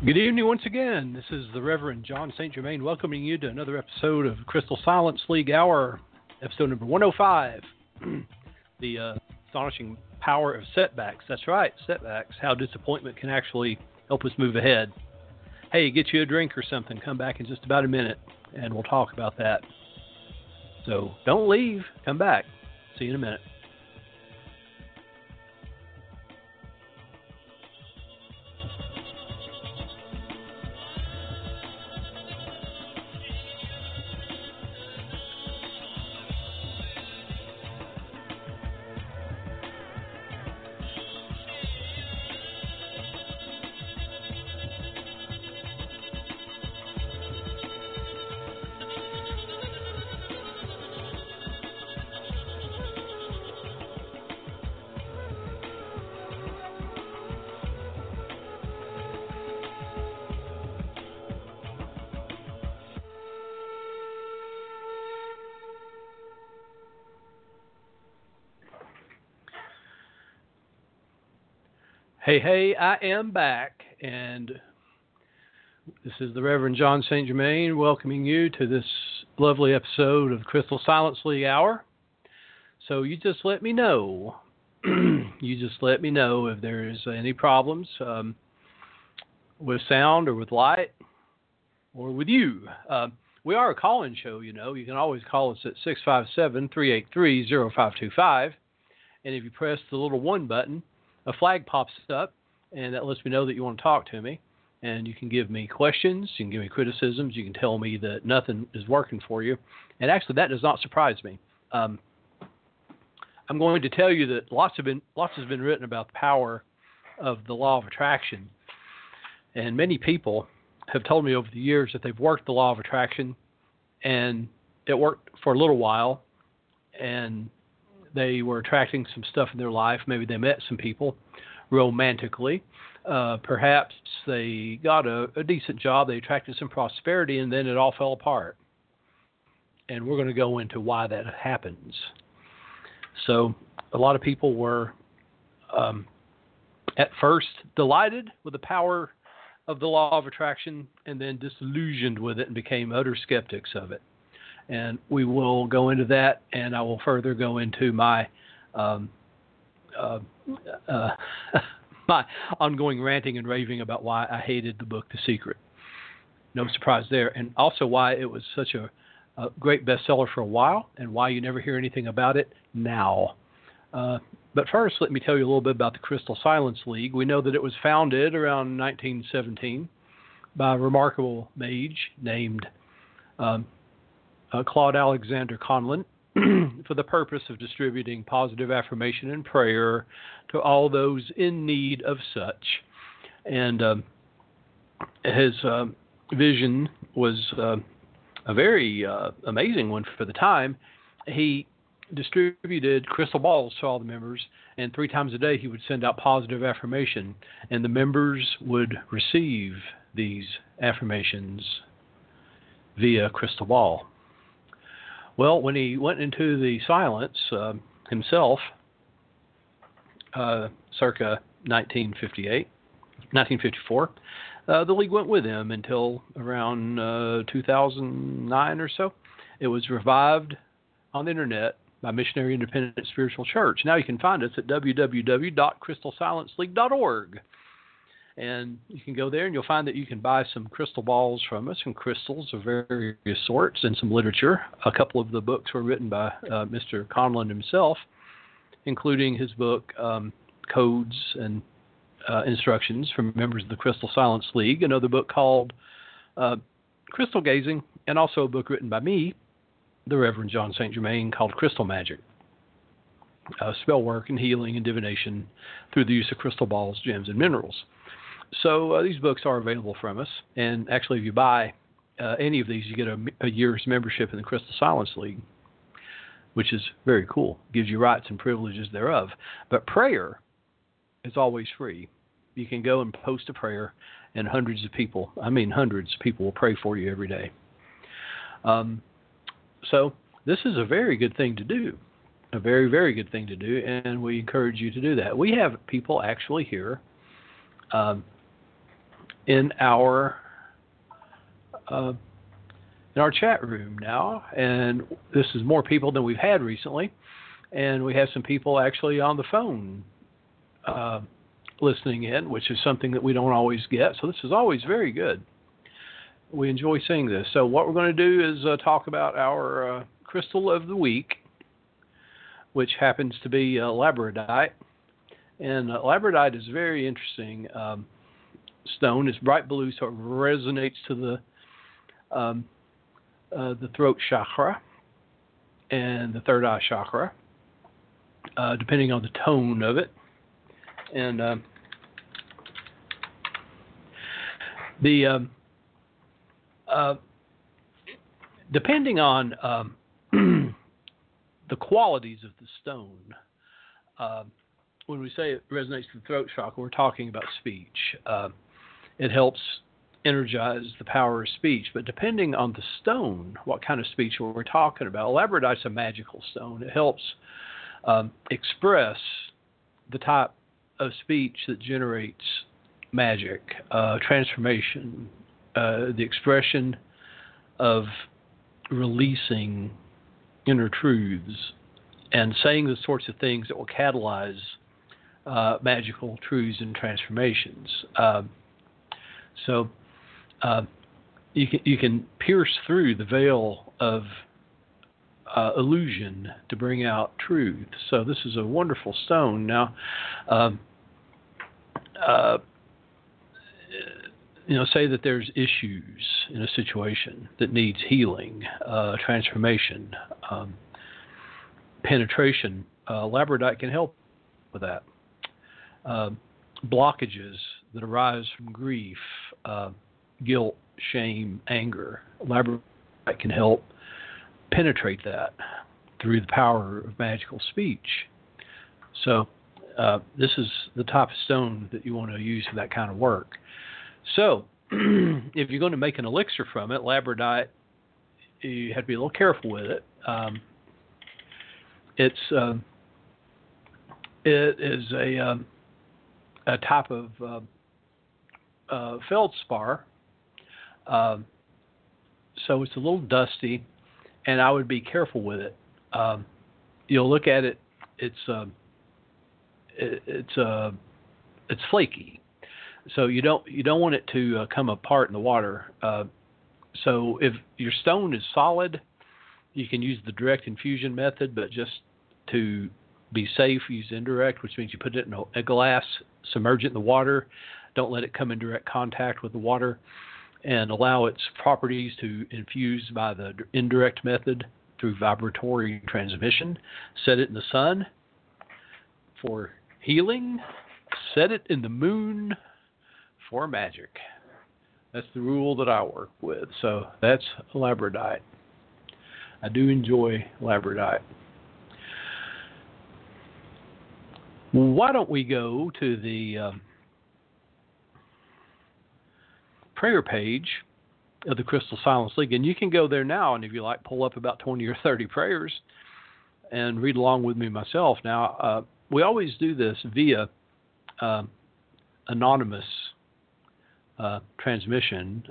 Good evening once again. This is the Reverend John St. Germain welcoming you to another episode of Crystal Silence League Hour, episode number 105. The astonishing power of setbacks. That's right, setbacks. How disappointment can actually help us move ahead. Hey, get you a drink or something. Come back in just about a minute, and we'll talk about that. So don't leave. Come back. See you in a minute. Hey, I am back, and this is the Reverend John St. Germain welcoming you to this lovely episode of Crystal Silence League Hour. So you just let me know. You just let me know if there's any problems with sound or with light or with you. We are a call-in show, you know. You can always call us at 657-383-0525, and if you press the little 1 button, a flag pops up, and that lets me know that you want to talk to me. And you can give me questions, you can give me criticisms, you can tell me that nothing is working for you. And actually, that does not surprise me. I'm going to tell you that lots has been written about the power of the law of attraction. And many people have told me over the years that they've worked the law of attraction, and it worked for a little while, and they were attracting some stuff in their life. Maybe they met some people romantically. Perhaps they got a decent job. They attracted some prosperity, and then it all fell apart. And we're going to go into why that happens. So a lot of people were at first delighted with the power of the law of attraction and then disillusioned with it and became utter skeptics of it. And we will go into that, and I will further go into my my ongoing ranting and raving about why I hated the book The Secret. No surprise there. And also why it was such a great bestseller for a while and why you never hear anything about it now. But first, let me tell you a little bit about the Crystal Silence League. We know that it was founded around 1917 by a remarkable mage named Claude Alexander Conlon for the purpose of distributing positive affirmation and prayer to all those in need of such. And his vision was a very amazing one for the time. He distributed crystal balls to all the members, and 3 times a day he would send out positive affirmation, and the members would receive these affirmations via crystal ball. Well, when he went into the silence himself, circa 1954, the League went with him until around 2009 or so. It was revived on the internet by Missionary Independent Spiritual Church. Now you can find us at www.crystalsilenceleague.org. And you can go there and you'll find that you can buy some crystal balls from us, some crystals of various sorts, and some literature. A couple of the books were written by Mr. Conlon himself, including his book, Codes and Instructions for Members of the Crystal Silence League, another book called Crystal Gazing, and also a book written by me, the Reverend John St. Germain, called Crystal Magic. Spell work and healing and divination through the use of crystal balls, gems, and minerals. So these books are available from us, and actually if you buy any of these, you get a year's membership in the Crystal Silence League, which is very cool. Gives you rights and privileges thereof. But prayer is always free. You can go and post a prayer, and hundreds of people will pray for you every day. So this is a very good thing to do. A very, very good thing to do, and we encourage you to do that. We have people actually here in our chat room now, and this is more people than we've had recently, and we have some people actually on the phone listening in, which is something that we don't always get. So this is always very good. We enjoy seeing this. So what we're going to do is talk about our crystal of the week, which happens to be labradorite. And labradorite is very interesting stone. It's bright blue, so it resonates to the throat chakra and the third eye chakra, depending on the tone of it. And depending on the qualities of the stone, when we say it resonates to the throat chakra, we're talking about speech. It helps energize the power of speech. But depending on the stone, what kind of speech we're talking about, labradorite's a magical stone. It helps express the type of speech that generates magic, transformation, the expression of releasing inner truths and saying the sorts of things that will catalyze magical truths and transformations. So you can pierce through the veil of illusion to bring out truth. So this is a wonderful stone. Now, say that there's issues in a situation that needs healing, transformation, penetration. Labradorite can help with that. Blockages that arise from grief, guilt, shame, anger. Labradorite can help penetrate that through the power of magical speech. So this is the type of stone that you want to use for that kind of work. So if you're going to make an elixir from it, labradorite, you have to be a little careful with it. It is a type of feldspar, so it's a little dusty, and I would be careful with it. You'll look at it; it's flaky, so you don't want it to come apart in the water. So if your stone is solid, you can use the direct infusion method, but just to be safe, use indirect, which means you put it in a glass, submerge it in the water, don't let it come in direct contact with the water, and allow its properties to infuse by the indirect method through vibratory transmission. Set it in the sun for healing. Set it in the moon for magic. That's the rule that I work with. So that's labradorite. I do enjoy labradorite. Why don't we go to the prayer page of the Crystal Silence League, and you can go there now, and if you like, pull up about 20 or 30 prayers and read along with me myself. Now, we always do this via anonymous transmission,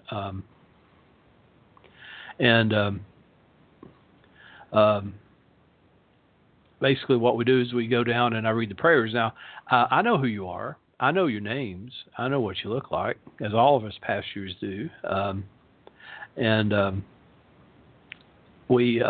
basically what we do is we go down and I read the prayers. Now, I know who you are. I know your names. I know what you look like, as all of us pastors do. We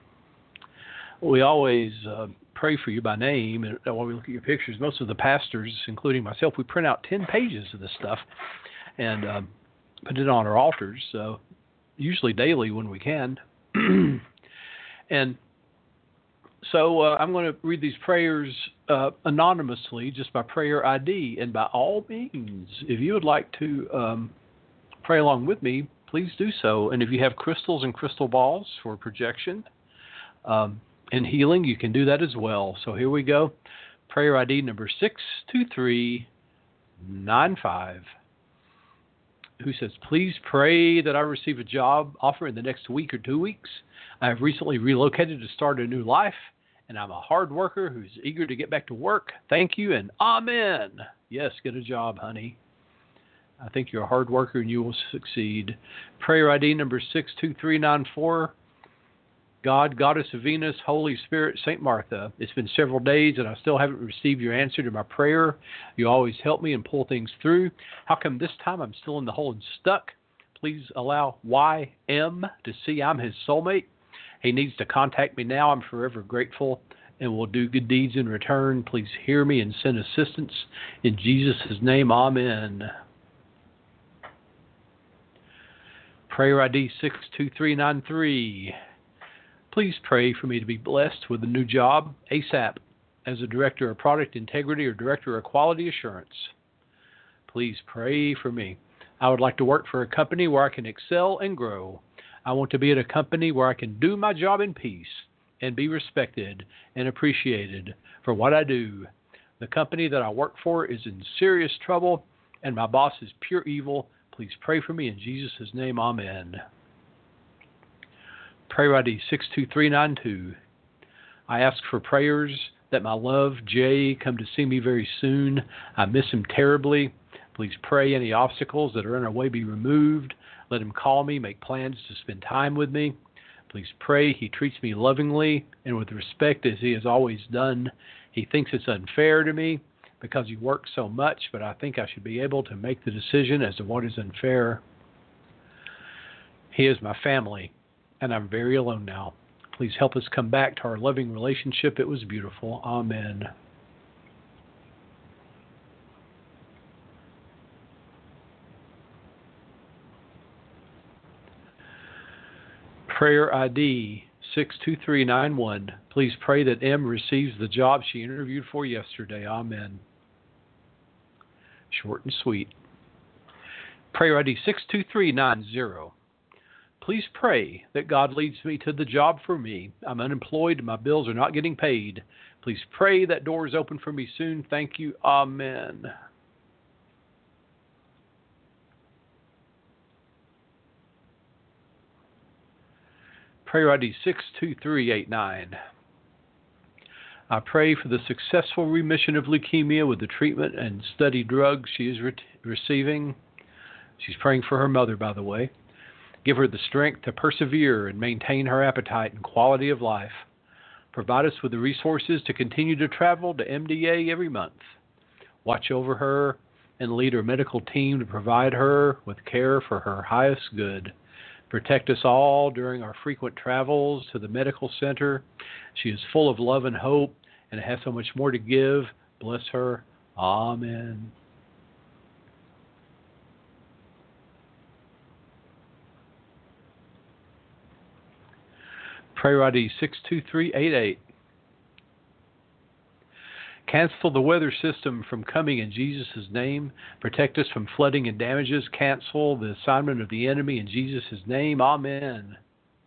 always pray for you by name. And while we look at your pictures, most of the pastors, including myself, we print out 10 pages of this stuff and put it on our altars, usually daily when we can. And so I'm going to read these prayers anonymously, just by prayer ID. And by all means, if you would like to pray along with me, please do so. And if you have crystals and crystal balls for projection and healing, you can do that as well. So here we go. Prayer ID number 62395. Who says, please pray that I receive a job offer in the next week or 2 weeks. I have recently relocated to start a new life, and I'm a hard worker who's eager to get back to work. Thank you, and amen. Yes, get a job, honey. I think you're a hard worker and you will succeed. Prayer ID number 62394. God, Goddess of Venus, Holy Spirit, St. Martha. It's been several days and I still haven't received your answer to my prayer. You always help me and pull things through. How come this time I'm still in the hole and stuck? Please allow YM to see I'm his soulmate. He needs to contact me now. I'm forever grateful and will do good deeds in return. Please hear me and send assistance. In Jesus' name, amen. Prayer ID 62393. Please pray for me to be blessed with a new job ASAP as a Director of Product Integrity or Director of Quality Assurance. Please pray for me. I would like to work for a company where I can excel and grow. I want to be at a company where I can do my job in peace and be respected and appreciated for what I do. The company that I work for is in serious trouble and my boss is pure evil. Please pray for me in Jesus' name, amen. Prayer ID 62392. I ask for prayers that my love, Jay, come to see me very soon. I miss him terribly. Please pray any obstacles that are in our way be removed. Let him call me, make plans to spend time with me. Please pray he treats me lovingly and with respect as he has always done. He thinks it's unfair to me because he works so much, but I think I should be able to make the decision as to what is unfair. He is my family, and I'm very alone now. Please help us come back to our loving relationship. It was beautiful. Amen. Prayer ID 62391. Please pray that M receives the job she interviewed for yesterday. Amen. Short and sweet. Prayer ID 62390. Please pray that God leads me to the job for me. I'm unemployed and my bills are not getting paid. Please pray that door is open for me soon. Thank you. Amen. Prayer ID 62389. I pray for the successful remission of leukemia with the treatment and study drugs she is receiving. She's praying for her mother, by the way. Give her the strength to persevere and maintain her appetite and quality of life. Provide us with the resources to continue to travel to MDA every month. Watch over her and lead her medical team to provide her with care for her highest good. Protect us all during our frequent travels to the medical center. She is full of love and hope and has so much more to give. Bless her. Amen. Prayer ID 62388. Cancel the weather system from coming in Jesus' name. Protect us from flooding and damages. Cancel the assignment of the enemy in Jesus' name. Amen.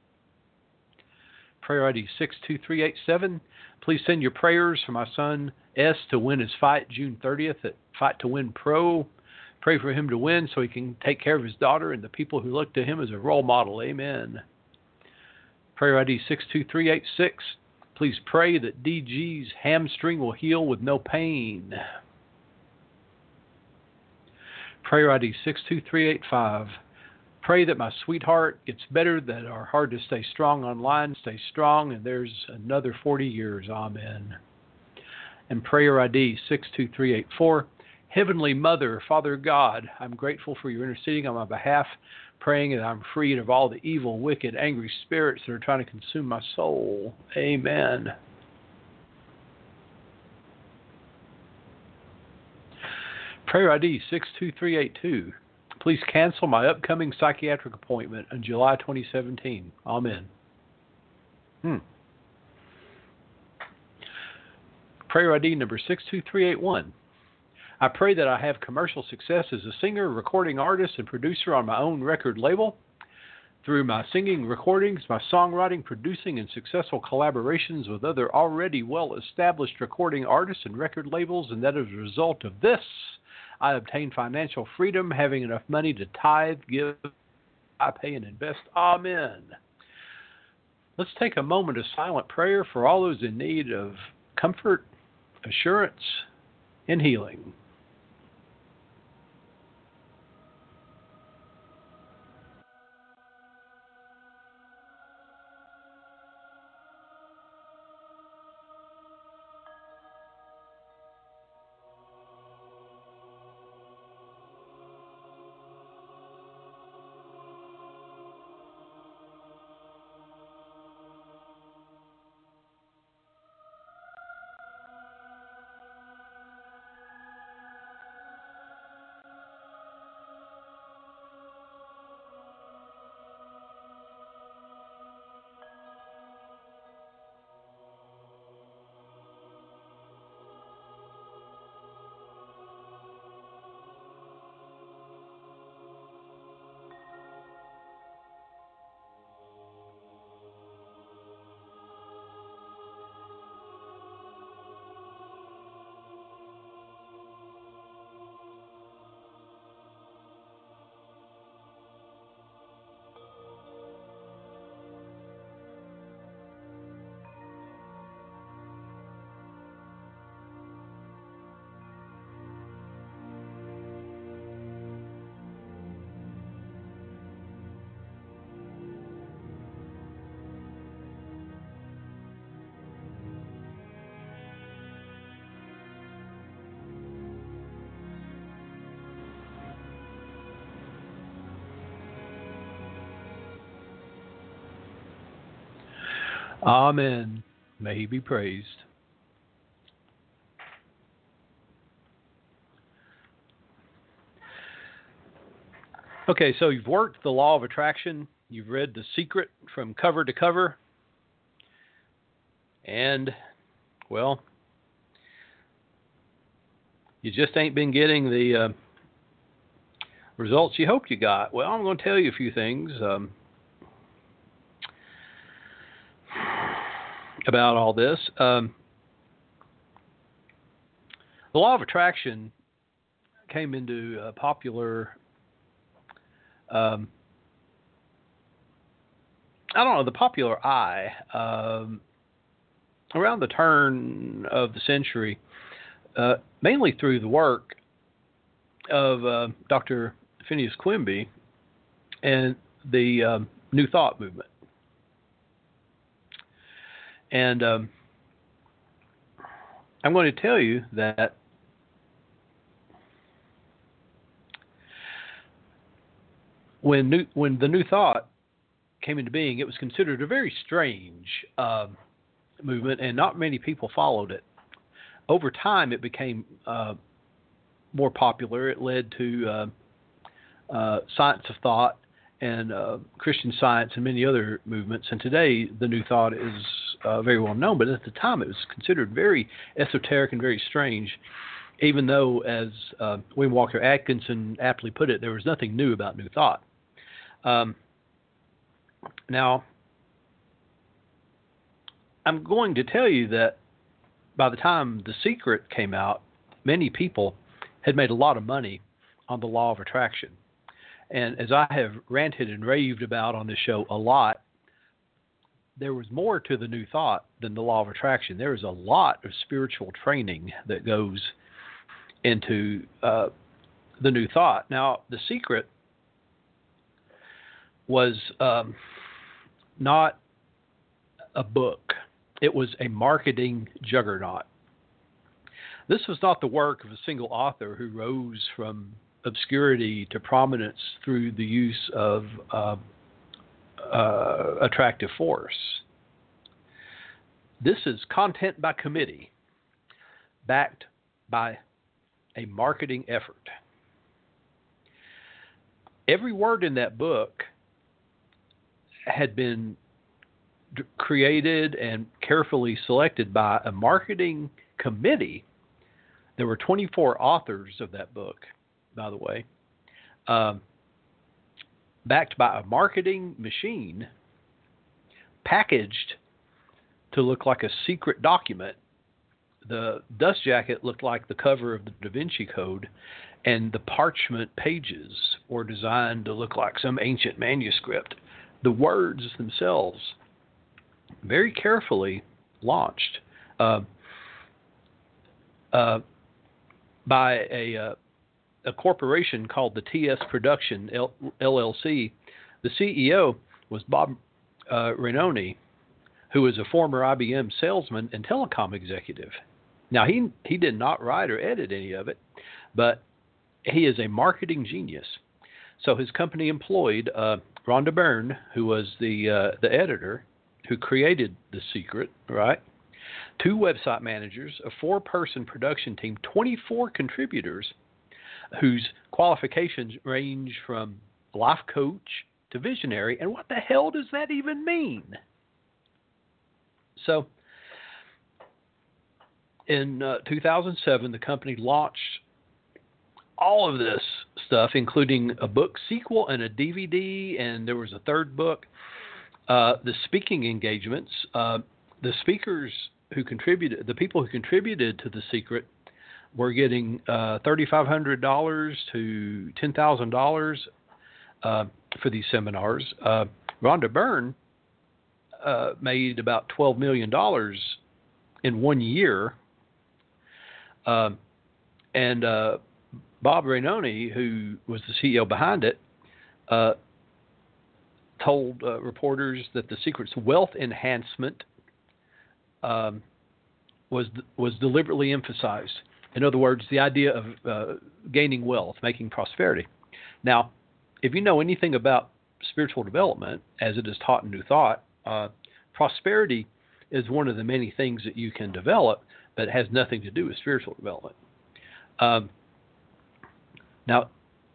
Prayer ID 62387. Please send your prayers for my son S to win his fight June 30th at Fight to Win Pro. Pray for him to win so he can take care of his daughter and the people who look to him as a role model. Amen. Prayer ID 62386. Please pray that DG's hamstring will heal with no pain. Prayer ID 62385. Pray that my sweetheart gets better, that are hard to stay strong online, stay strong, and there's another 40 years. Amen. And prayer ID 62384. Heavenly Mother, Father God, I'm grateful for your interceding on my behalf, praying that I'm freed of all the evil, wicked, angry spirits that are trying to consume my soul. Amen. Prayer ID 62382. Please cancel my upcoming psychiatric appointment in July 2017. Amen. Prayer ID number 62381. I pray that I have commercial success as a singer, recording artist, and producer on my own record label. Through my singing, recordings, my songwriting, producing, and successful collaborations with other already well-established recording artists and record labels, and that as a result of this, I obtain financial freedom, having enough money to tithe, give, I pay, and invest. Amen. Let's take a moment of silent prayer for all those in need of comfort, assurance, and healing. Amen. May he be praised. Okay, so you've worked the law of attraction. You've read The Secret from cover to cover. And, well, you just ain't been getting the results you hoped you got. Well, I'm going to tell you a few things about all this. The law of attraction came into popular, I don't know, the popular eye around the turn of the century, mainly through the work of Dr. Phineas Quimby and the New Thought movement. And I'm going to tell you that when the New Thought came into being, it was considered a very strange movement, and not many people followed it. Over time, it became more popular. It led to science of thought and Christian Science and many other movements. And today, the New Thought is very well known, but at the time, it was considered very esoteric and very strange, even though, as William Walker Atkinson aptly put it, there was nothing new about New Thought. Now, I'm going to tell you that by the time The Secret came out, many people had made a lot of money on the law of attraction. And as I have ranted and raved about on this show a lot, there was more to the New Thought than the law of attraction. There is a lot of spiritual training that goes into the New Thought. Now, The Secret was not a book. It was a marketing juggernaut. This was not the work of a single author who rose from obscurity to prominence through the use of attractive force. This is content by committee, backed by a marketing effort. Every word in that book had been created and carefully selected by a marketing committee. There were 24 authors of that book, by the way, backed by a marketing machine, packaged to look like a secret document. The dust jacket looked like the cover of the Da Vinci Code, and the parchment pages were designed to look like some ancient manuscript. The words themselves, very carefully launched by a corporation called the TS Production LLC. The CEO was Bob Rainoni, who was a former IBM salesman and telecom executive. Now, he did not write or edit any of it, but he is a marketing genius. So his company employed Rhonda Byrne, who was the editor, who created The Secret, right? 2 website managers, a 4-person production team, 24 contributors whose qualifications range from life coach to visionary. And what the hell does that even mean? So in 2007, the company launched all of this stuff, including a book sequel and a DVD, and there was a 3rd book. The speaking engagements, the speakers who contributed, the people who contributed to The Secret, were getting $3,500 to $10,000 for these seminars. Rhonda Byrne made about $12 million in 1 year, and Bob Rainoni, who was the CEO behind it, told reporters that The Secret's wealth enhancement was deliberately emphasized. In other words, the idea of gaining wealth, making prosperity. Now, if you know anything about spiritual development, as it is taught in New Thought, prosperity is one of the many things that you can develop, but it has nothing to do with spiritual development. Now,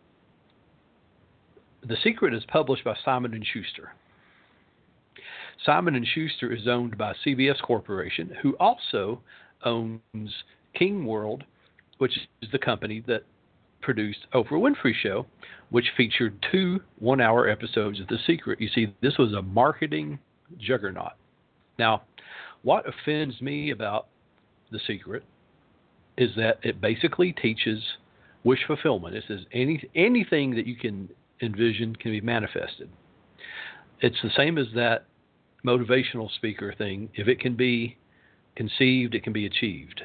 The Secret is published by Simon & Schuster. Simon & Schuster is owned by CBS Corporation, who also owns King World, which is the company that produced Oprah Winfrey Show, which featured 2 one-hour episodes of The Secret. You see, this was a marketing juggernaut. Now, what offends me about The Secret is that it basically teaches wish fulfillment. It says anything that you can envision can be manifested. It's the same as that motivational speaker thing. If it can be conceived, it can be achieved.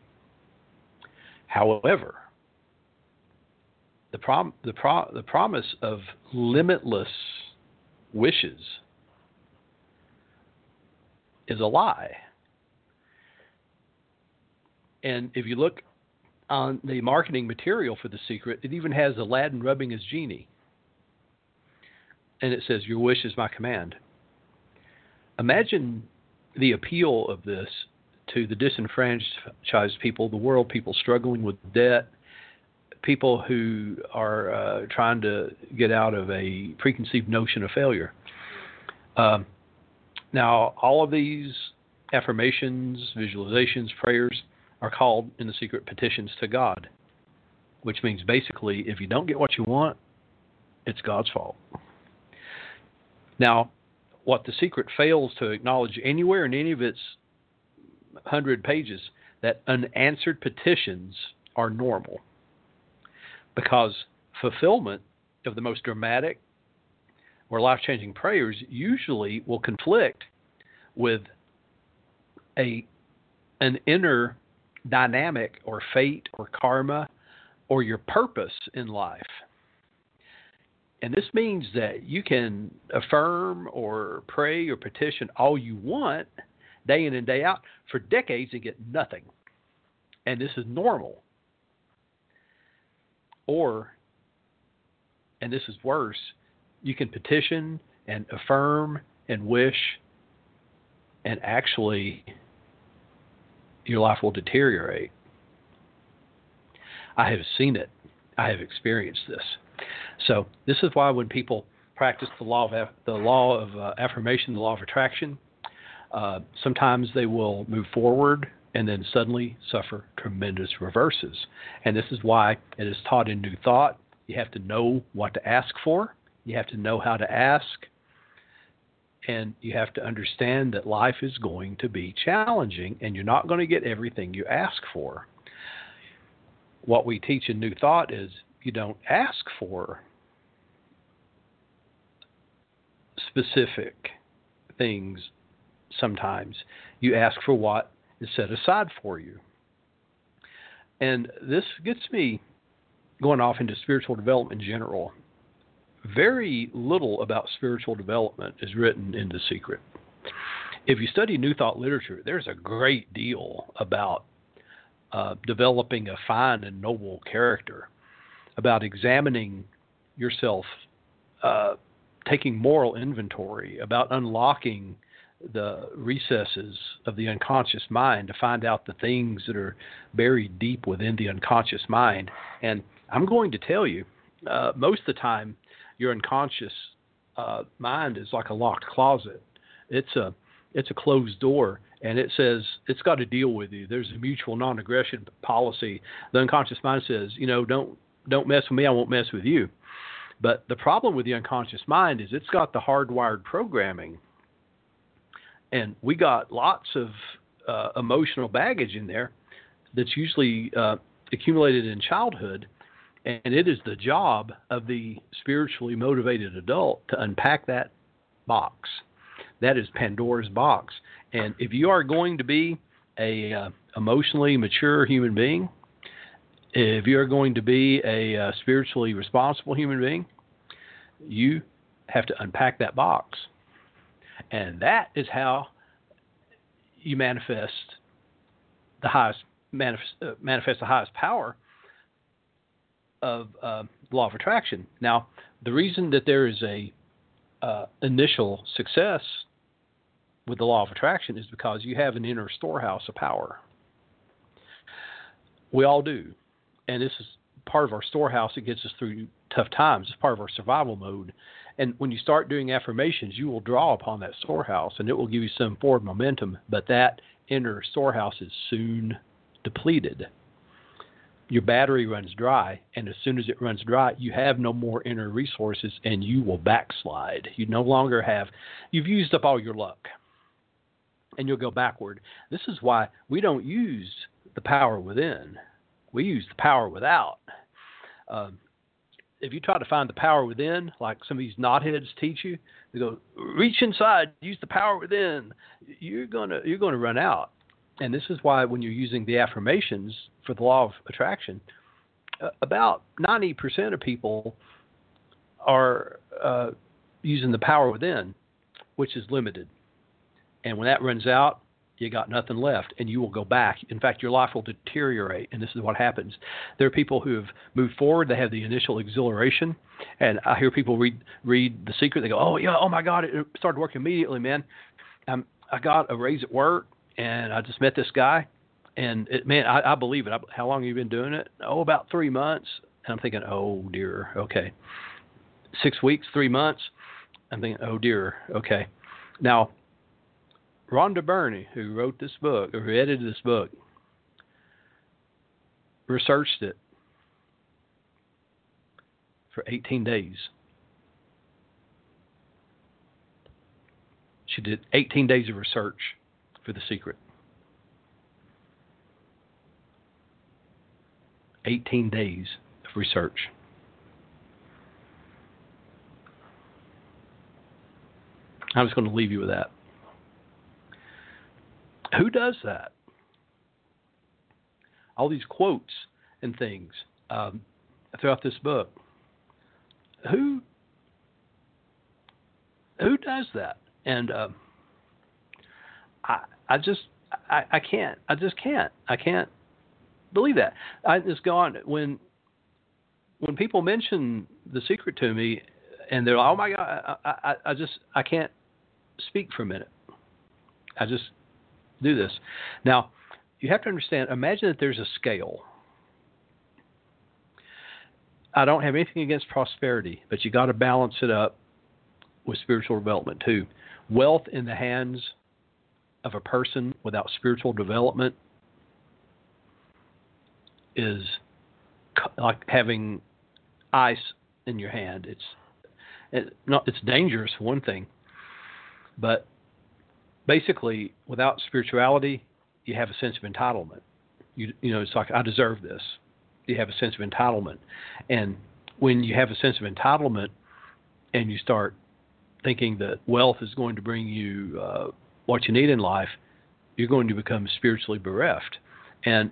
However, the promise of limitless wishes is a lie. And if you look on the marketing material for The Secret, it even has Aladdin rubbing his genie. And it says, "Your wish is my command." Imagine the appeal of this to the disenfranchised people, the world, people struggling with debt, people who are trying to get out of a preconceived notion of failure. Now, all of these affirmations, visualizations, prayers are called in The Secret petitions to God, which means basically if you don't get what you want, it's God's fault. Now, what The Secret fails to acknowledge anywhere in any of its 100 pages, that unanswered petitions are normal, because fulfillment of the most dramatic or life-changing prayers usually will conflict with an inner dynamic or fate or karma or your purpose in life. And this means that you can affirm or pray or petition all you want day in and day out for decades and get nothing. And this is normal. Or, and this is worse, you can petition and affirm and wish, and actually your life will deteriorate. I have seen it. I have experienced this. So this is why when people practice the law of affirmation, the law of attraction, sometimes they will move forward and then suddenly suffer tremendous reverses. And this is why it is taught in New Thought. You have to know what to ask for. You have to know how to ask. And you have to understand that life is going to be challenging and you're not going to get everything you ask for. What we teach in New Thought is you don't ask for specific things sometimes. You ask for what is set aside for you. And this gets me going off into spiritual development in general. Very little about spiritual development is written in The Secret. If you study New Thought literature, there's a great deal about developing a fine and noble character, about examining yourself, taking moral inventory, about unlocking the recesses of the unconscious mind to find out the things that are buried deep within the unconscious mind. And I'm going to tell you, most of the time, your unconscious mind is like a locked closet. It's a closed door, and it says it's got to deal with you. There's a mutual non-aggression policy. The unconscious mind says, don't mess with me, I won't mess with you. But the problem with the unconscious mind is it's got the hardwired programming. And we got lots of emotional baggage in there that's usually accumulated in childhood. And it is the job of the spiritually motivated adult to unpack that box. That is Pandora's box. And if you are going to be a emotionally mature human being, if you're going to be a spiritually responsible human being, you have to unpack that box. And that is how you manifest the highest power of law of attraction. Now, the reason that there is a initial success with the law of attraction is because you have an inner storehouse of power. We all do. And this is part of our storehouse that gets us through tough times. It's part of our survival mode. And when you start doing affirmations, you will draw upon that storehouse, and it will give you some forward momentum. But that inner storehouse is soon depleted. Your battery runs dry, and as soon as it runs dry, you have no more inner resources, and you will backslide. You no longer have, you've used up all your luck, and you'll go backward. This is why we don't use the power within. We use the power without. If you try to find the power within, like some of these knotheads teach you, they go, reach inside, use the power within. You're gonna run out. And this is why when you're using the affirmations for the law of attraction, about 90% of people are using the power within, which is limited. And when that runs out, you got nothing left, and you will go back. In fact, your life will deteriorate, and this is what happens. There are people who have moved forward. They have the initial exhilaration, and I hear people read The Secret. They go, oh, yeah, oh, my God, it started working immediately, man. I got a raise at work, and I just met this guy, and, I believe it. How long have you been doing it? Oh, about 3 months. And I'm thinking, oh, dear, okay. 6 weeks, 3 months. I'm thinking, oh, dear, okay. Now, Rhonda Byrne, who wrote this book, or who edited this book, researched it for 18 days. She did 18 days of research for The Secret. 18 days of research. I'm just going to leave you with that. Who does that? All these quotes and things throughout this book. Who does that? And I just can't believe that. I just go on when people mention The Secret to me, and they're like, oh my God, I can't speak for a minute. I just do this. Now, you have to understand, imagine that there's a scale. I don't have anything against prosperity, but you got to balance it up with spiritual development too. Wealth in the hands of a person without spiritual development is like having ice in your hand. It's dangerous for one thing, but basically, without spirituality, you have a sense of entitlement. You know, it's like, I deserve this. You have a sense of entitlement. And when you have a sense of entitlement and you start thinking that wealth is going to bring you what you need in life, you're going to become spiritually bereft. And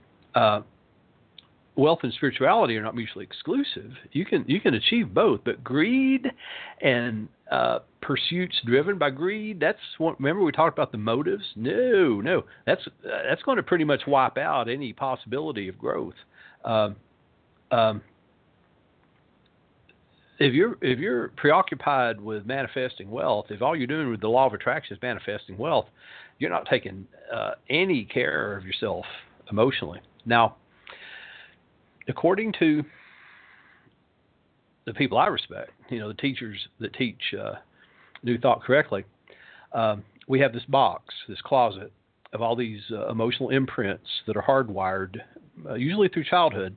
wealth and spirituality are not mutually exclusive. You can achieve both, but greed and pursuits driven by greed, that's what, remember we talked about the motives? No. That's going to pretty much wipe out any possibility of growth. If you're preoccupied with manifesting wealth, if all you're doing with the law of attraction is manifesting wealth, you're not taking any care of yourself emotionally. Now, according to the people I respect, the teachers that teach New Thought correctly, we have this box, this closet of all these emotional imprints that are hardwired, usually through childhood.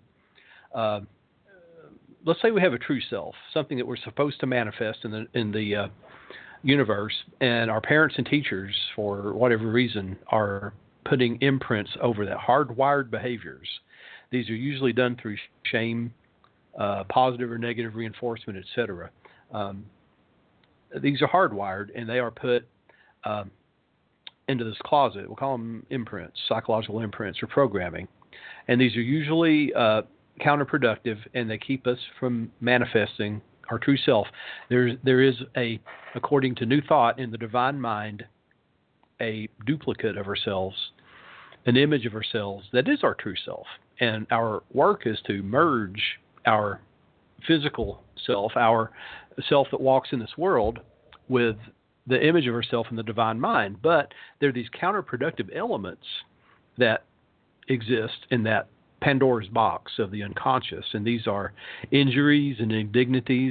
Let's say we have a true self, something that we're supposed to manifest in the universe, and our parents and teachers, for whatever reason, are putting imprints over that, hardwired behaviors. These are usually done through shame, positive or negative reinforcement, etc. These are hardwired, and they are put into this closet. We'll call them imprints, psychological imprints, or programming. And these are usually counterproductive, and they keep us from manifesting our true self. There is according to New Thought in the divine mind, a duplicate of ourselves, an image of ourselves that is our true self. And our work is to merge our physical self, our self that walks in this world, with the image of herself in the divine mind. But there are these counterproductive elements that exist in that Pandora's box of the unconscious, and these are injuries and indignities,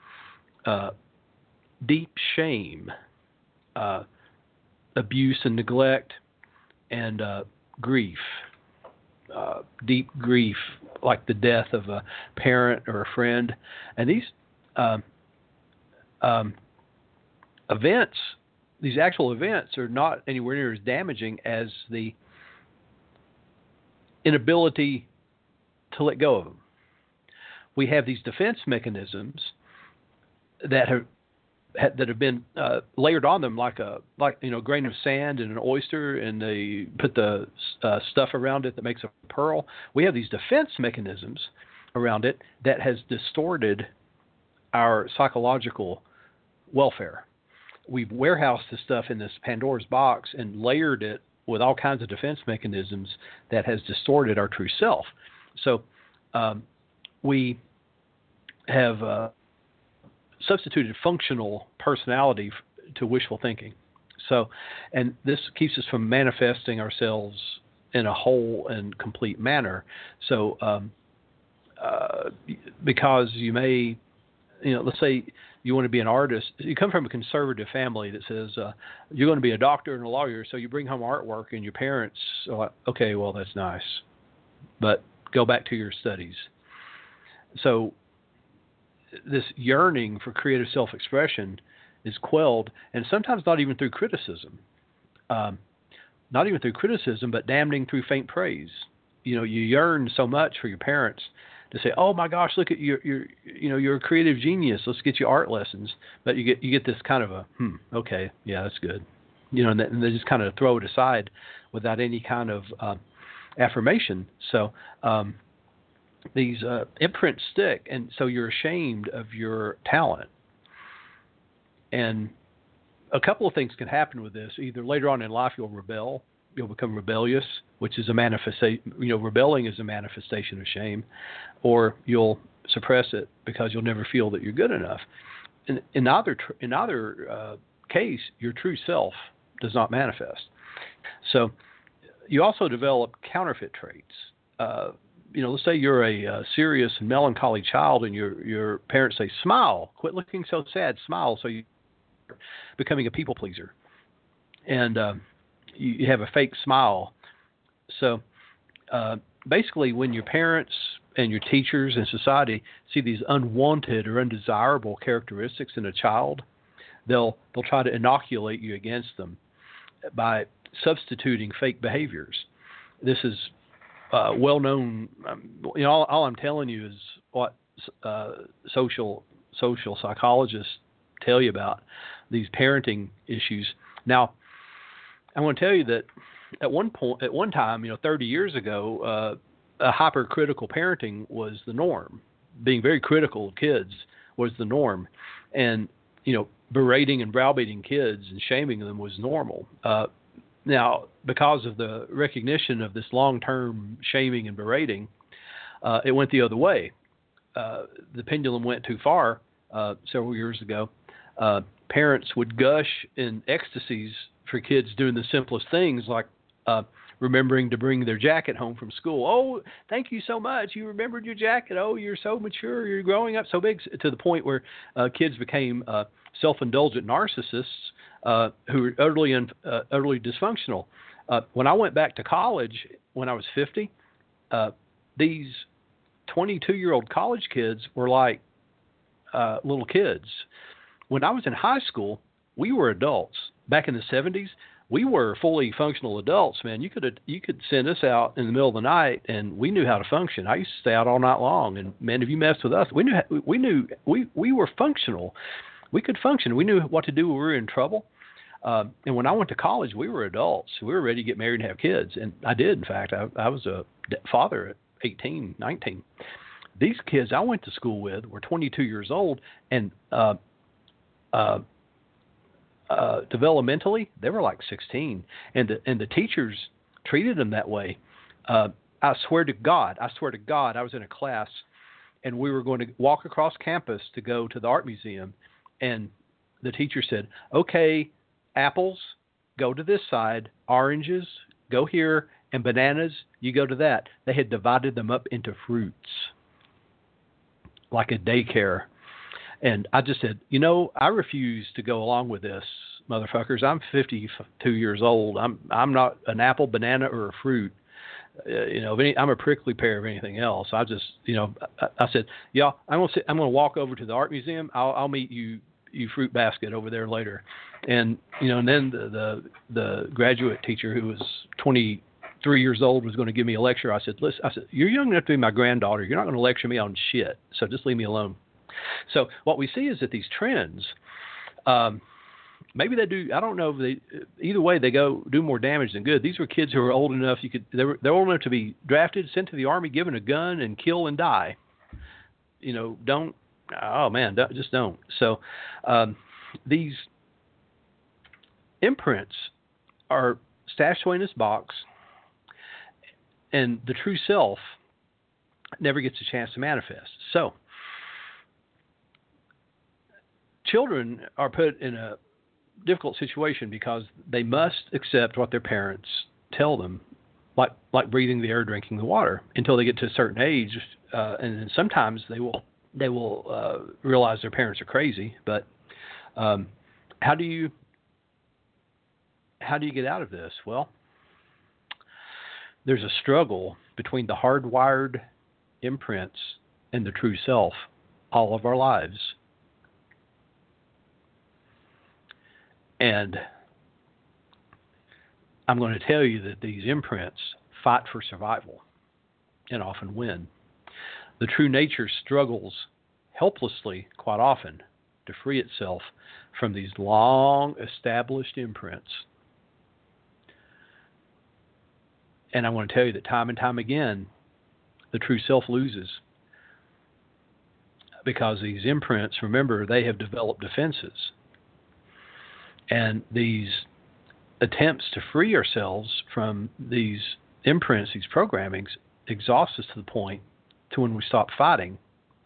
deep shame, abuse and neglect, and grief. Deep grief, like the death of a parent or a friend. And these events, these actual events, are not anywhere near as damaging as the inability to let go of them. We have these defense mechanisms that have been layered on them like a grain of sand in an oyster, and they put the stuff around it that makes a pearl. We have these defense mechanisms around it that has distorted our psychological welfare. We've warehoused the stuff in this Pandora's box and layered it with all kinds of defense mechanisms that has distorted our true self. So we have substituted functional personality to wishful thinking. So, and this keeps us from manifesting ourselves in a whole and complete manner. So, because you may, let's say you want to be an artist, you come from a conservative family that says you're going to be a doctor and a lawyer, so you bring home artwork, and your parents are like, okay, well, that's nice, but go back to your studies. So this yearning for creative self-expression is quelled, and sometimes not even through criticism. Not even through criticism, but damning through faint praise. You yearn so much for your parents to say, "Oh my gosh, look at you're a creative genius. Let's get you art lessons." But you get this kind of a, okay, yeah, that's good. And they just kind of throw it aside without any kind of affirmation. So these imprints stick, and so you're ashamed of your talent. And a couple of things can happen with this. Either later on in life you'll rebel, you'll become rebellious, which is a manifestation. Rebelling is a manifestation of shame, or you'll suppress it because you'll never feel that you're good enough. In either case, your true self does not manifest. So you also develop counterfeit traits. Let's say you're a serious and melancholy child, and your parents say, "Smile, quit looking so sad, smile." So you're becoming a people pleaser, and you have a fake smile. So basically, when your parents and your teachers and society see these unwanted or undesirable characteristics in a child, they'll try to inoculate you against them by substituting fake behaviors. This is well known. All I'm telling you is what social psychologists tell you about these parenting issues. Now, I want to tell you that at one time, 30 years ago, a hypercritical parenting was the norm. Being very critical of kids was the norm, and berating and browbeating kids and shaming them was normal. Now, because of the recognition of this long-term shaming and berating, it went the other way. The pendulum went too far several years ago. Parents would gush in ecstasies for kids doing the simplest things, like remembering to bring their jacket home from school. "Oh, thank you so much. You remembered your jacket. Oh, you're so mature. You're growing up so big," to the point where kids became self-indulgent narcissists who were utterly dysfunctional. When I went back to college when I was 50, these 22-year-old college kids were like little kids. When I was in high school, we were adults. Back in the 70s, we were fully functional adults, man. You could send us out in the middle of the night, and we knew how to function. I used to stay out all night long, and man, if you messed with us, we were functional. We could function. We knew what to do when we were in trouble. And when I went to college, we were adults. We were ready to get married and have kids, and I did. In fact, I was a father at 18, 19. These kids I went to school with were 22 years old, and developmentally, they were like 16, and the teachers treated them that way. I swear to God, I was in a class, and we were going to walk across campus to go to the art museum, and the teacher said, okay, apples, go to this side, oranges, go here, and bananas, you go to that. They had divided them up into fruits, like a daycare. And I just said, I refuse to go along with this, motherfuckers. I'm 52 years old. I'm not an apple, banana, or a fruit. I'm a prickly pear of anything else. I just, I said, yeah, I'm gonna walk over to the art museum. I'll meet you fruit basket over there later. And and then the graduate teacher, who was 23 years old, was going to give me a lecture. I said, listen, you're young enough to be my granddaughter. You're not going to lecture me on shit. So just leave me alone. So what we see is that these trends, maybe they do. I don't know. Either way, they do more damage than good. These were kids who were old enough. They're old enough to be drafted, sent to the army, given a gun, and kill and die. Don't. Oh man, just don't. So these imprints are stashed away in this box, and the true self never gets a chance to manifest. So children are put in a difficult situation because they must accept what their parents tell them, like breathing the air, drinking the water, until they get to a certain age, and then sometimes they will realize their parents are crazy. But how do you get out of this? Well, there's a struggle between the hardwired imprints and the true self all of our lives. And I'm going to tell you that these imprints fight for survival and often win. The true nature struggles helplessly, quite often, to free itself from these long established imprints. And I want to tell you that time and time again, the true self loses, because these imprints, remember, they have developed defenses. And these attempts to free ourselves from these imprints, these programmings, exhaust us to the point to when we stop fighting.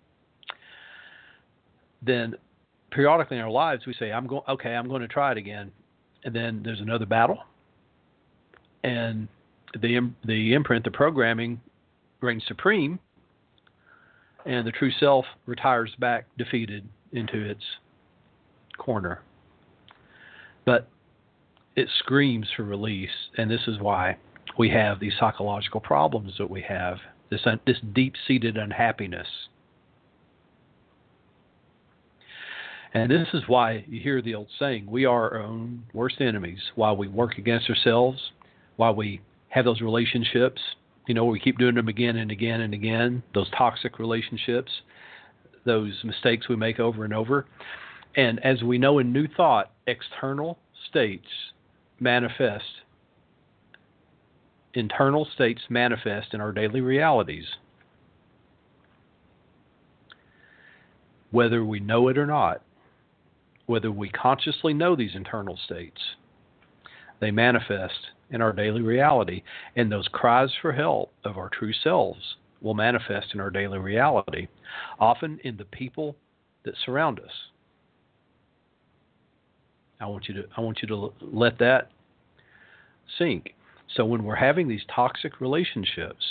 Then periodically in our lives, we say, I'm going to try it again. And then there's another battle. And the imprint, the programming, reigns supreme. And the true self retires back defeated into its corner. But it screams for release, and this is why we have these psychological problems that we have, this deep-seated unhappiness. And this is why you hear the old saying, we are our own worst enemies, why we work against ourselves, why we have those relationships, we keep doing them again and again and again, those toxic relationships, those mistakes we make over and over. And as we know in New Thought, external states manifest. Internal states manifest in our daily realities. Whether we know it or not, whether we consciously know these internal states, they manifest in our daily reality. And those cries for help of our true selves will manifest in our daily reality, often in the people that surround us. I want you to let that sink. So when we're having these toxic relationships,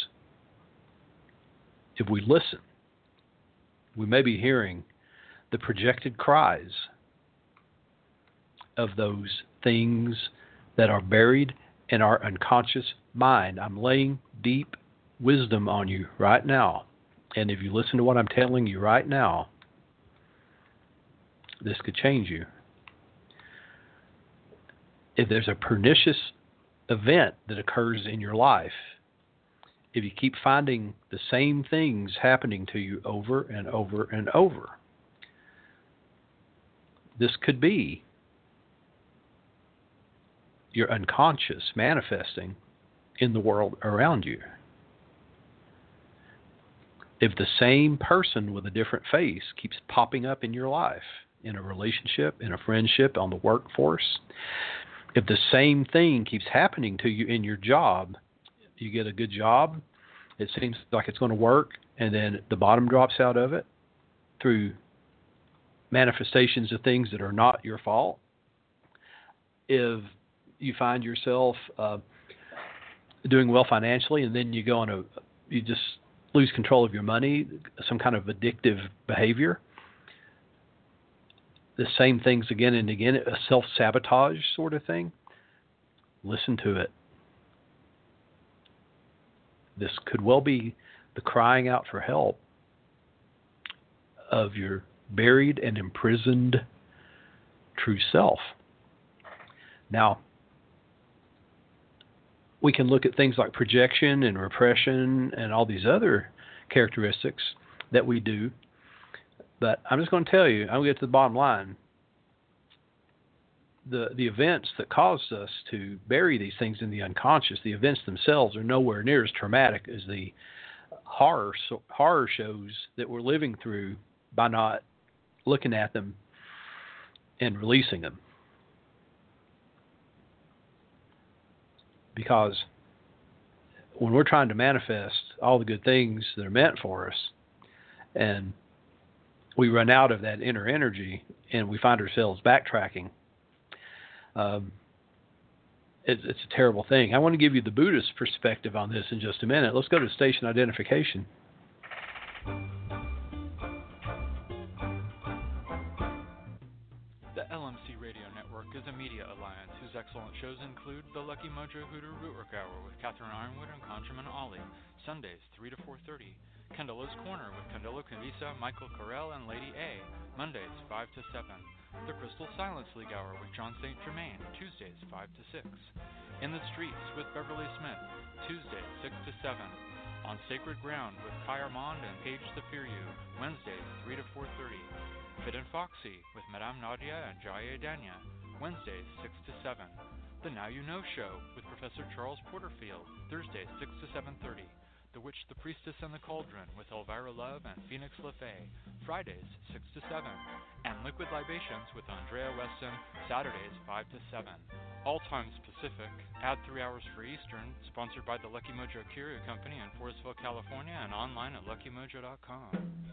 if we listen, we may be hearing the projected cries of those things that are buried in our unconscious mind. I'm laying deep wisdom on you right now. And if you listen to what I'm telling you right now, this could change you. If there's a pernicious event that occurs in your life, if you keep finding the same things happening to you over and over and over, this could be your unconscious manifesting in the world around you. If the same person with a different face keeps popping up in your life, in a relationship, in a friendship, on the workforce, if the same thing keeps happening to you in your job, you get a good job, it seems like it's going to work, and then the bottom drops out of it through manifestations of things that are not your fault. If you find yourself doing well financially, and then you just lose control of your money, some kind of addictive behavior, the same things again and again, a self-sabotage sort of thing, listen to it. This could well be the crying out for help of your buried and imprisoned true self. Now, we can look at things like projection and repression and all these other characteristics that we do, but I'm just going to tell you, I'm going to get to the bottom line. The events that caused us to bury these things in the unconscious, the events themselves are nowhere near as traumatic as the horror shows that we're living through by not looking at them and releasing them. Because when we're trying to manifest all the good things that are meant for us, and we run out of that inner energy and we find ourselves backtracking, it's a terrible thing. I want to give you the Buddhist perspective on this in just a minute. Let's go to station identification. The LMC Radio Network is a media alliance whose excellent shows include The Lucky Mojo Hoodoo Rootwork Hour with Catherine Ironwood and Conjurman Ollie, Sundays 3 to 4:30. Candelo's Corner with Candelo Cavisa, Michael Carell, and Lady A, Mondays 5 to 7. The Crystal Silence League Hour with John St. Germain, Tuesdays 5 to 6. In the Streets with Beverly Smith, Tuesdays 6 to 7. On Sacred Ground with Kai Armand and Paige Thafiriou, Wednesdays 3 to 4:30. Fit and Foxy with Madame Nadia and Jaya Danya, Wednesdays 6 to 7. The Now You Know Show with Professor Charles Porterfield, Thursdays 6 to 7:30. The Witch, the Priestess, and the Cauldron with Elvira Love and Phoenix LaFay, Fridays 6 to 7. And Liquid Libations with Andrea Weston, Saturdays 5 to 7. All times Pacific, add 3 hours for Eastern, sponsored by the Lucky Mojo Curio Company in Forestville, California, and online at luckymojo.com.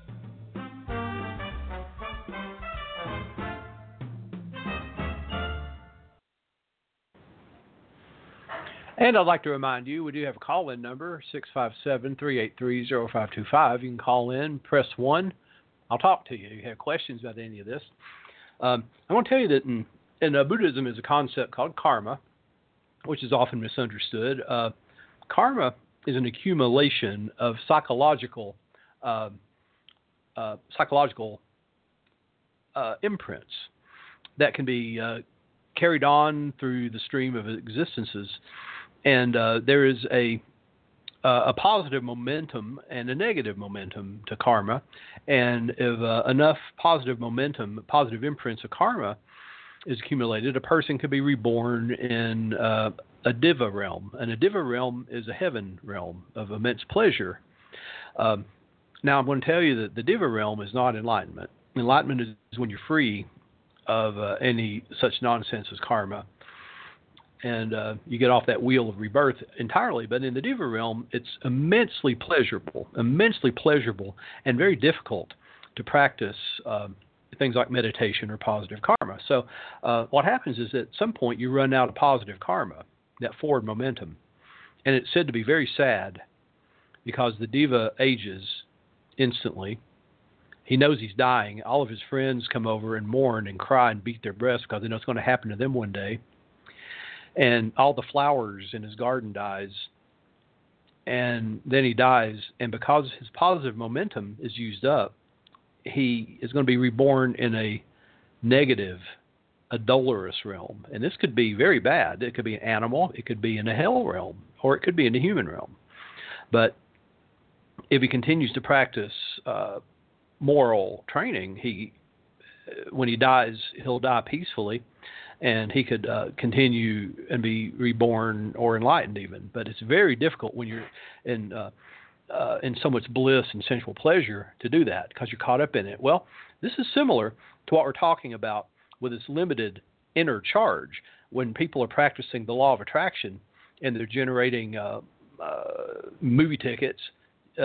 And I'd like to remind you, we do have a call-in number, 657-383-0525. You can call in, press 1. I'll talk to you. If you have questions about any of this. I want to tell you that in Buddhism is a concept called karma, which is often misunderstood. Karma is an accumulation of psychological imprints that can be carried on through the stream of existences. And there is a positive momentum and a negative momentum to karma. And if enough positive momentum, positive imprints of karma is accumulated, a person could be reborn in a Diva realm. And a Diva realm is a heaven realm of immense pleasure. Now, I'm going to tell you that the Diva realm is not enlightenment. Enlightenment is when you're free of any such nonsense as karma. And you get off that wheel of rebirth entirely. But in the Diva realm, it's immensely pleasurable, and very difficult to practice things like meditation or positive karma. So what happens is at some point you run out of positive karma, that forward momentum. And it's said to be very sad because the Diva ages instantly. He knows he's dying. All of his friends come over and mourn and cry and beat their breasts because they know it's going to happen to them one day. And all the flowers in his garden dies. And then he dies. And because his positive momentum is used up, he is going to be reborn in a negative, a dolorous realm. And this could be very bad. It could be an animal. It could be in a hell realm. Or it could be in the human realm. But if he continues to practice moral training, when he dies, he'll die peacefully. And he could continue and be reborn or enlightened even. But it's very difficult when you're in so much bliss and sensual pleasure to do that because you're caught up in it. Well, this is similar to what we're talking about with this limited inner charge. When people are practicing the law of attraction and they're generating movie tickets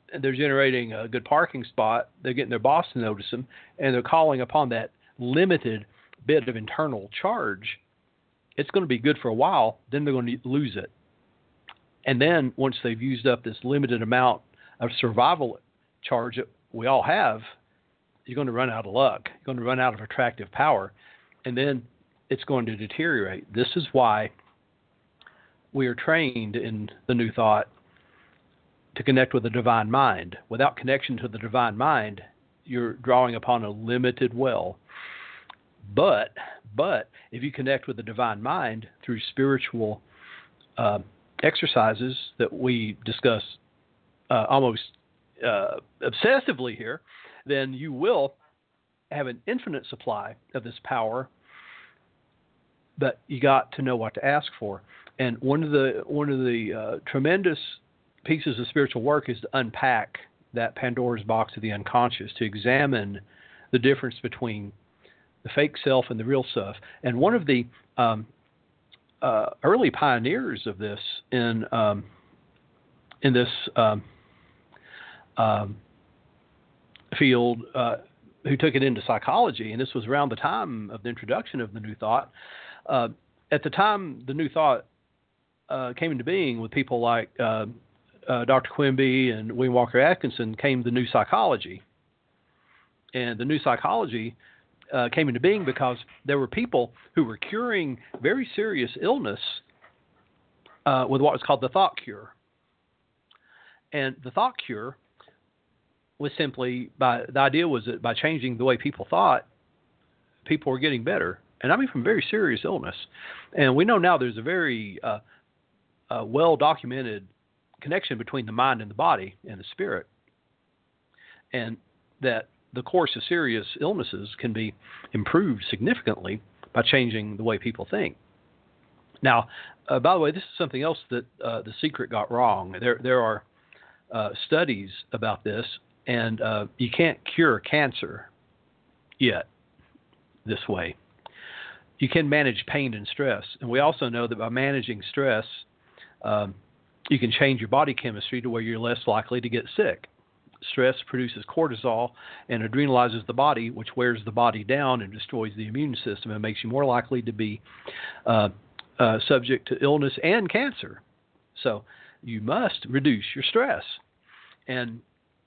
they're generating a good parking spot, they're getting their boss to notice them, and they're calling upon that limited bit of internal charge, it's going to be good for a while, then they're going to lose it. And then once they've used up this limited amount of survival charge that we all have, you're going to run out of luck. You're going to run out of attractive power, and then it's going to deteriorate. This is why we are trained in the New Thought to connect with the divine mind. Without connection to the divine mind, you're drawing upon a limited well. But if you connect with the divine mind through spiritual exercises that we discuss almost obsessively here, then you will have an infinite supply of this power. But you got to know what to ask for. And one of the tremendous pieces of spiritual work is to unpack that Pandora's box of the unconscious, to examine the difference between the fake self and the real self. And one of the early pioneers of this in this field, who took it into psychology, and this was around the time of the introduction of the New Thought. At the time the New Thought came into being with people like Dr. Quimby and William Walker Atkinson, came the New Psychology. And the New Psychology came into being because there were people who were curing very serious illness with what was called the thought cure. And the thought cure was simply, the idea was that by changing the way people thought, people were getting better. And I mean from very serious illness. And we know now there's a very well-documented connection between the mind and the body and the spirit. And that the course of serious illnesses can be improved significantly by changing the way people think. Now, by the way, this is something else that The Secret got wrong. There are studies about this, and you can't cure cancer yet this way. You can manage pain and stress. And we also know that by managing stress, you can change your body chemistry to where you're less likely to get sick. Stress produces cortisol and adrenalizes the body, which wears the body down and destroys the immune system and makes you more likely to be subject to illness and cancer. So you must reduce your stress. And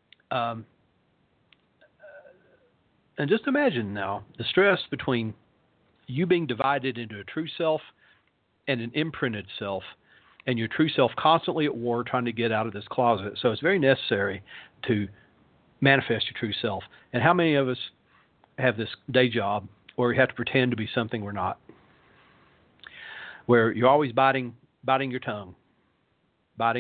just imagine now the stress between you being divided into a true self and an imprinted self, and your true self constantly at war trying to get out of this closet. So it's very necessary to manifest your true self. And how many of us have this day job where we have to pretend to be something we're not? Where you're always biting your tongue. How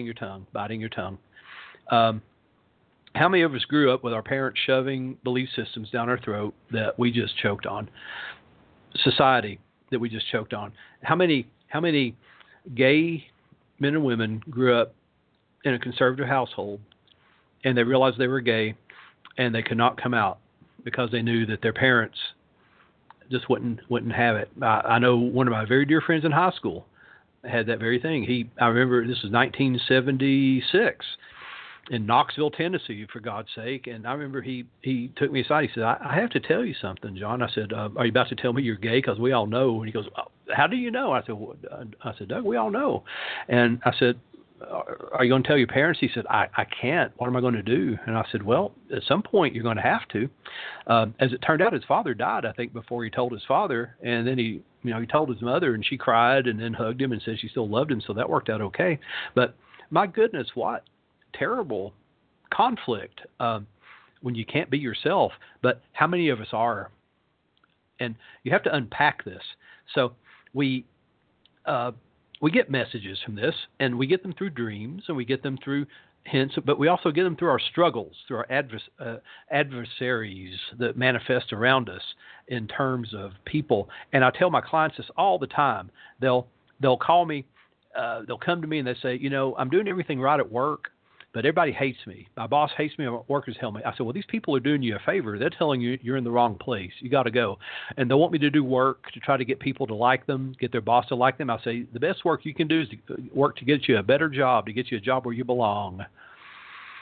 many of us grew up with our parents shoving belief systems down our throat that we just choked on? Society that we just choked on. How many gay men and women grew up in a conservative household and they realized they were gay and they could not come out because they knew that their parents just wouldn't have it? I know one of my very dear friends in high school had that very thing. I remember this was 1976 in Knoxville, Tennessee, for God's sake. And I remember he took me aside. He said, I have to tell you something, John. I said, are you about to tell me you're gay? Because we all know. And he goes, how do you know? I said, Doug, we all know. And I said, are you going to tell your parents? He said, I can't. What am I going to do? And I said, well, at some point you're going to have to. As it turned out, his father died, I think, before he told his father. And then he told his mother, and she cried and then hugged him and said she still loved him. So that worked out okay. But my goodness, what terrible conflict when you can't be yourself. But how many of us are? And you have to unpack this. So we get messages from this, and we get them through dreams, and we get them through hints, but we also get them through our struggles, through our adversaries that manifest around us in terms of people. And I tell my clients this all the time. They'll call me, they'll come to me and they say, I'm doing everything right at work, but everybody hates me. My boss hates me. My workers hate me. I said, well, these people are doing you a favor. They're telling you you're in the wrong place. You got to go. And they want me to do work to try to get people to like them, get their boss to like them. I say, the best work you can do is to work to get you a better job, to get you a job where you belong.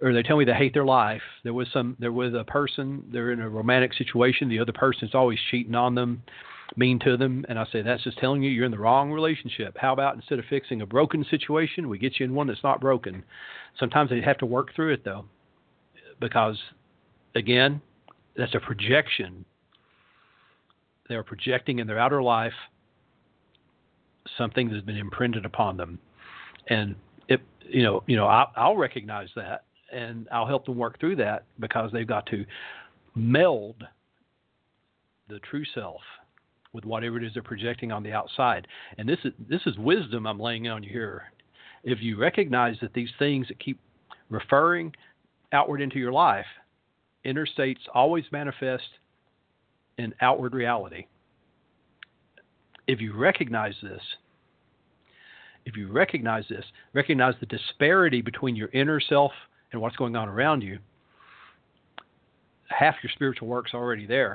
or they tell me they hate their life. They're with a person, they're in a romantic situation. The other person's always cheating on them, mean to them, and I say that's just telling you you're in the wrong relationship. How about instead of fixing a broken situation, we get you in one that's not broken? Sometimes they have to work through it though, because again, that's a projection. They're projecting in their outer life something that's been imprinted upon them, and I'll recognize that, and I'll help them work through that, because they've got to meld the true self with whatever it is they're projecting on the outside. And this is wisdom I'm laying on you here. If you recognize that these things that keep referring outward into your life, inner states always manifest in outward reality. If you recognize this, recognize the disparity between your inner self and what's going on around you, half your spiritual work's already there.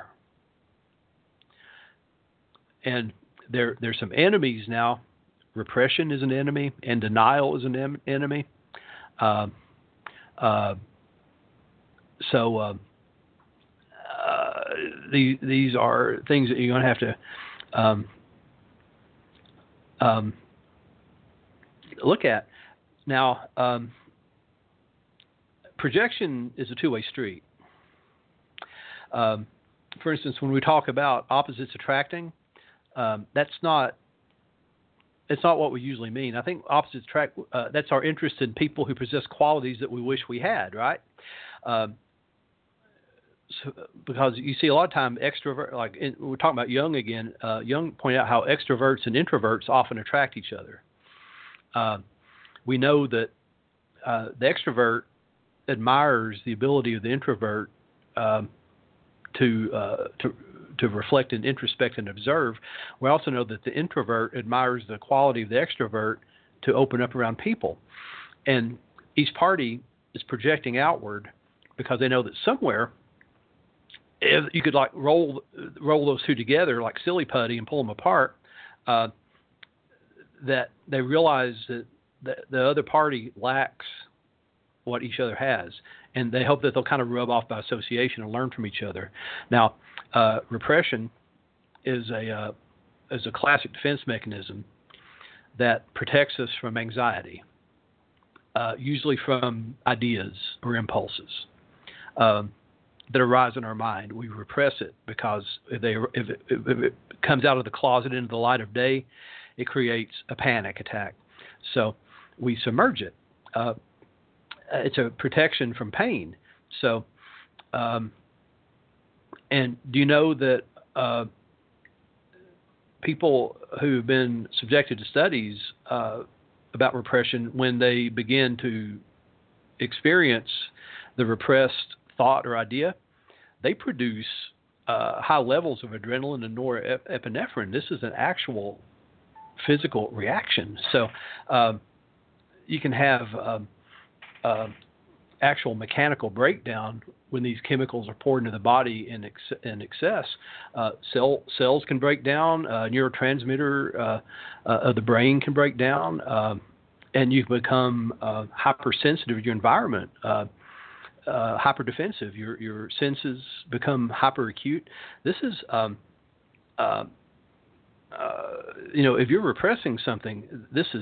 And there's some enemies now. Repression is an enemy, and denial is an enemy. These are things that you're going to have to look at. Now, projection is a two-way street. For instance, when we talk about opposites attracting, it's not what we usually mean. I think opposites attract. That's our interest in people who possess qualities that we wish we had, right? Because you see a lot of time extrovert, we're talking about Jung again. Jung pointed out how extroverts and introverts often attract each other. We know that the extrovert admires the ability of the introvert to reflect and introspect and observe. We also know that the introvert admires the quality of the extrovert to open up around people. And each party is projecting outward because they know that somewhere, if you could roll those two together like silly putty and pull them apart, that they realize that the other party lacks what each other has, and they hope that they'll kind of rub off by association and learn from each other. Now, repression is a classic defense mechanism that protects us from anxiety, usually from ideas or impulses that arise in our mind. We repress it because if it comes out of the closet into the light of day, it creates a panic attack. So we submerge it. It's a protection from pain. So, and do you know that people who've been subjected to studies about repression, when they begin to experience the repressed thought or idea, they produce high levels of adrenaline and norepinephrine. This is an actual physical reaction. So you can have actual mechanical breakdown when these chemicals are poured into the body in excess. Cells can break down, neurotransmitter of the brain can break down, and you become hypersensitive to your environment, hyperdefensive. Your senses become hyperacute. This is, if you're repressing something, this is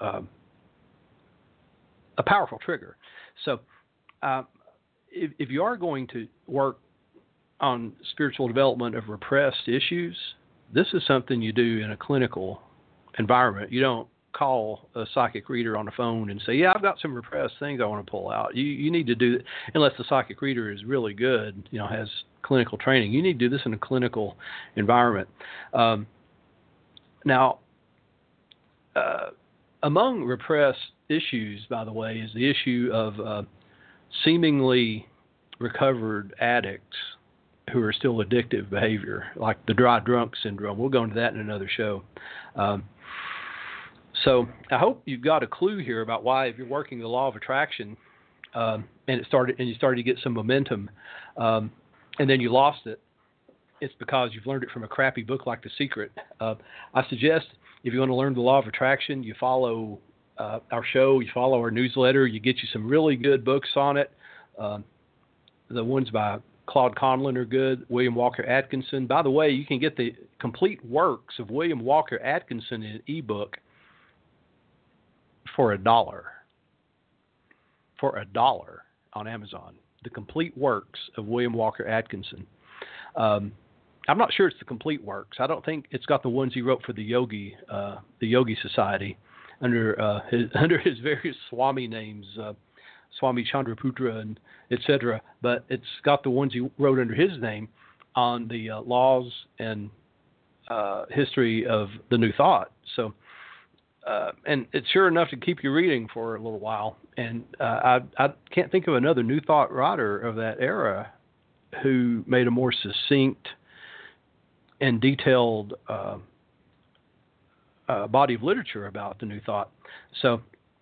a powerful trigger. So if you are going to work on spiritual development of repressed issues, this is something you do in a clinical environment. You don't call a psychic reader on the phone and say, yeah, I've got some repressed things I want to pull out. You need to do it, unless the psychic reader is really good, has clinical training. You need to do this in a clinical environment. Now, among repressed issues, by the way, is the issue of seemingly recovered addicts who are still addictive behavior, like the dry drunk syndrome. We'll go into that in another show. So I hope you've got a clue here about why, if you're working the law of attraction, and you started to get some momentum, and then you lost it, it's because you've learned it from a crappy book like The Secret. I suggest, if you want to learn the law of attraction, you follow our show, you follow our newsletter, you get you some really good books on it. The ones by Claude Conlon are good. William Walker Atkinson. By the way, you can get the complete works of William Walker Atkinson in an ebook for $1. For $1 on Amazon. The complete works of William Walker Atkinson. I'm not sure it's the complete works. I don't think it's got the ones he wrote for the Yogi Society under his various Swami names, Swami Chandraputra and etc. But it's got the ones he wrote under his name on the laws and history of the New Thought. So, and it's sure enough to keep you reading for a little while. And I can't think of another New Thought writer of that era who made a more succinct and detailed body of literature about the New Thought. So,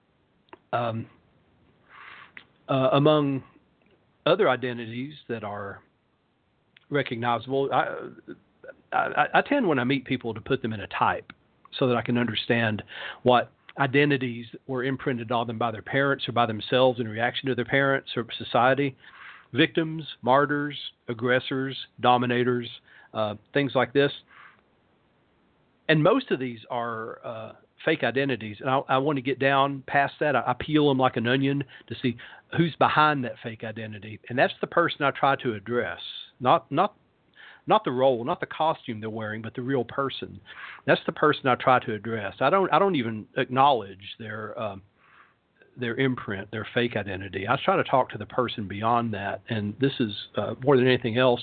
among other identities that are recognizable, I tend when I meet people to put them in a type so that I can understand what identities were imprinted on them by their parents or by themselves in reaction to their parents or society. Victims, martyrs, aggressors, dominators, things like this. And most of these are fake identities. And I want to get down past that. I peel them like an onion to see who's behind that fake identity. And that's the person I try to address. Not the role, not the costume they're wearing, but the real person. That's the person I try to address. I don't even acknowledge their imprint, their fake identity. I try to talk to the person beyond that. And this is more than anything else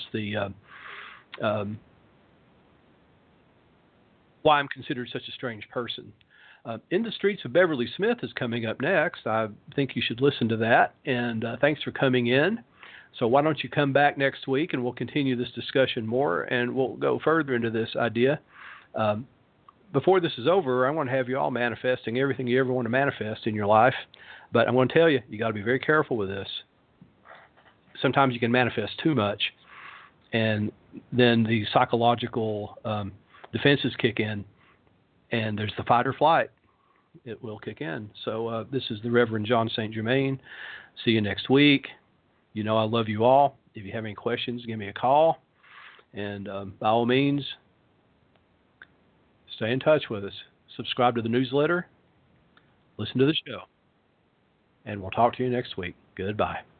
why I'm considered such a strange person. In the Streets of Beverly Smith is coming up next. I think you should listen to that. And thanks for coming in. So why don't you come back next week and we'll continue this discussion more and we'll go further into this idea. Before this is over, I want to have you all manifesting everything you ever want to manifest in your life. But I'm going to tell you, you got to be very careful with this. Sometimes you can manifest too much, and then the psychological defenses kick in, and there's the fight or flight. It will kick in. So this is the Reverend John St. Germain. See you next week. You know I love you all. If you have any questions, give me a call. And by all means, stay in touch with us. Subscribe to the newsletter. Listen to the show. And we'll talk to you next week. Goodbye.